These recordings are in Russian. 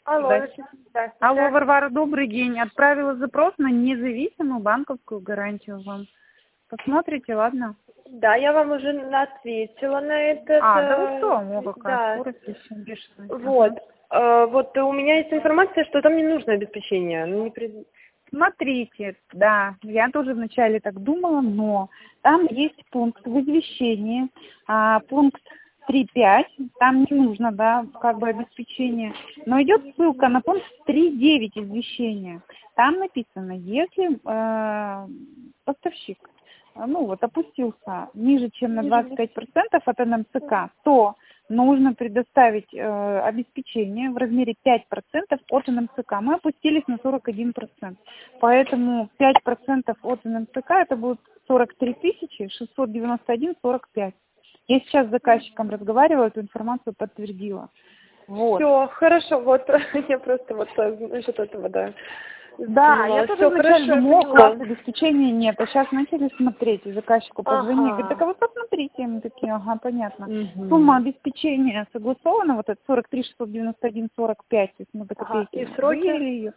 Алло, здравствуйте. Алло, Варвара, добрый день. Отправила запрос на независимую банковскую гарантию вам. Посмотрите, ладно? Да, я вам уже ответила на это. Да вы что? О, какая Да. скорость еще бешеная. Вот. Вот у меня есть информация, что там не нужно обеспечение. Смотрите, да, я тоже вначале так думала, но там есть пункт в извещении, пункт 3.5, там не нужно, да, как бы обеспечение, но идет ссылка на пункт 3.9 извещения. Там написано, если поставщик, опустился ниже, чем на 25% от НМСК, то нужно предоставить обеспечение в размере 5% от НМСК. Мы опустились на 41%. Поэтому 5% от НМСК это будет 43 691,45. Я сейчас с заказчиком разговаривала, эту информацию подтвердила. Вот. Все, хорошо, вот я просто насчет этого, да. Да, я тоже вначале думала, у вас обеспечения нет, а сейчас начали смотреть, и заказчику позвонили, говорит, так а вы посмотрите, мы такие, ага, понятно. Сумма обеспечения согласована, вот это 43 691,45, то есть мы до копейки и сроки? ее.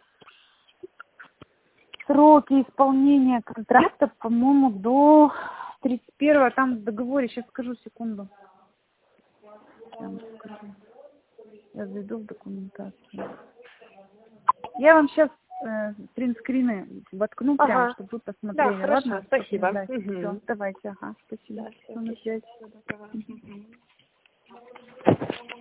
Сроки исполнения контракта, по-моему, до 31-го, там в договоре, сейчас скажу, секунду. Я зайду в документацию. Я вам сейчас принтскрины воткну прямо, чтобы вы посмотрели. Да, хорошо, ладно? Спасибо. Все, давайте, ага, спасибо. Да, Все, на связи.